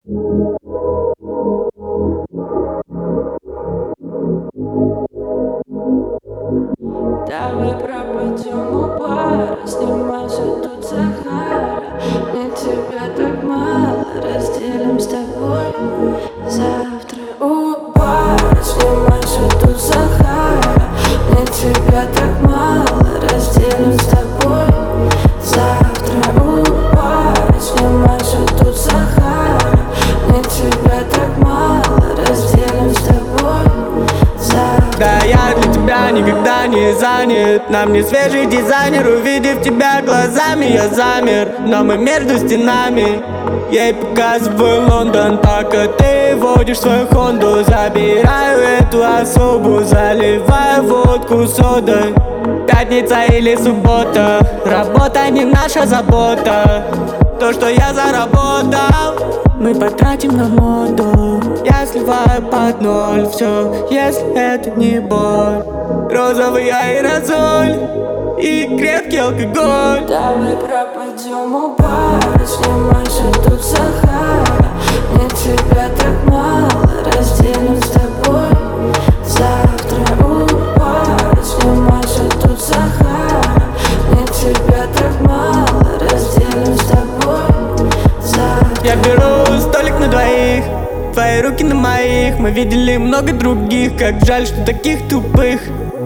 Давай пропадем у бара, снимайся тут Сахара. Мне тебя так мало, разделим с тобой завтра у бара. Снимайся тут Сахара. Мне тебя так мало, разделим с тобой завтра у бара. Снимайся тут Сахара. Мне тебя так мало, разделим с тобой завтра. Да, я для тебя никогда не занят. На мне свежий дизайнер, увидев тебя глазами, я замер. Но мы между стенами. Ей показываю Лондон, пока ты водишь свою Хонду. Забираю эту особу, заливаю водку содой. Пятница или суббота, работа не наша забота. То, что я заработал, мы потратим на моду. Я сливаю под ноль все, если это не боль. Розовый аэрозоль и крепкий алкоголь. Давай пропадем у бара, снимайся тут Сахара. Мне тебя так мало, разделим с тобой завтра у бара. Снимайся тут Сахара. Мне тебя так мало, разделим с тобой завтра. Я беру столик на двоих, твои руки на моих. Мы видели много других, как жаль, что таких тупых.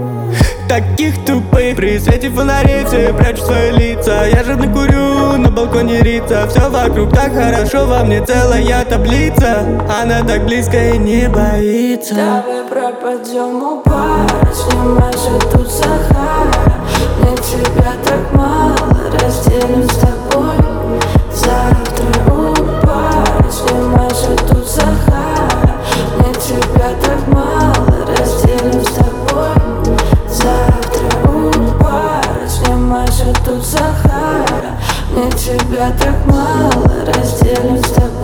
При свете фонарей все прячут свои лица. Я жадно курю, на балконе рица. Все вокруг так хорошо, во мне целая таблица. Она так близко и не боится. Давай пропадем у бара, снимайся тут Сахара. Мне тебя так мало, разделим с тобой завтра у бара. Снимайся тут Сахара. Мне тебя так мало, разделим с тобой завтра у бара. Снимайся тут Сахара. Мне тебя так мало, разделим с тобой.